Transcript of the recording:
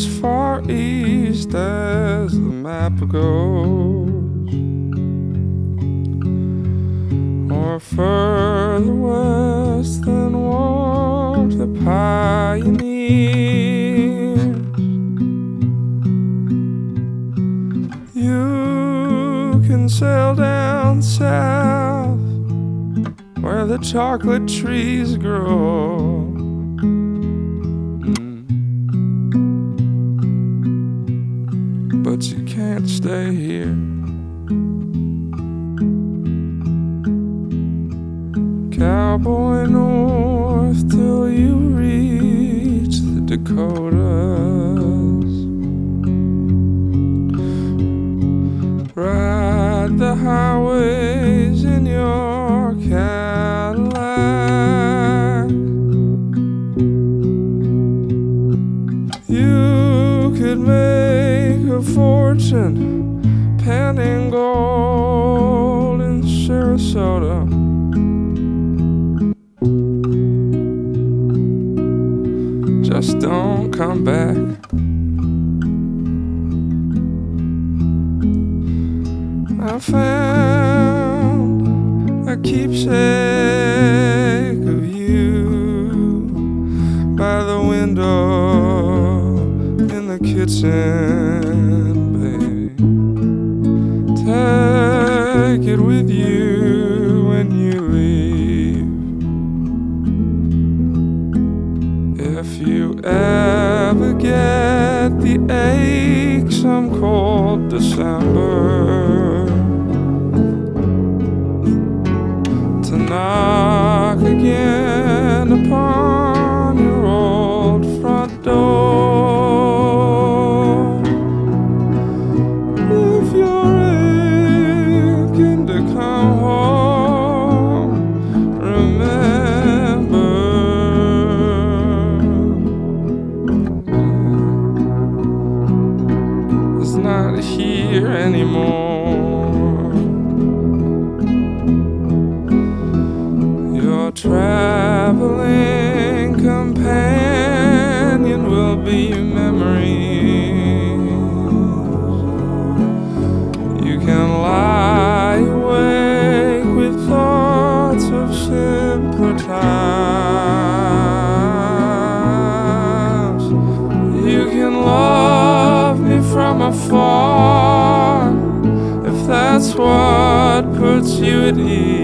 as far east as the map goes, or further west than walked the pioneers. You can sail down south where the chocolate trees grow, but you can't stay here. Cowboy north till you reach the Dakotas. Ride the highways in your Cadillac. You could make a fortune panning gold in Sarasota. Just don't come back. I found a keepsake of you by the window in the kitchen, baby. Take it with you when you leave. If you ever get the ache some cold December to knock again upon your old front door, if you're aching to come home, remember it's not here anymore. Your traveling companion will be memories. You can lie awake with thoughts of simpler times. You can love me from afar if that's what puts you at ease.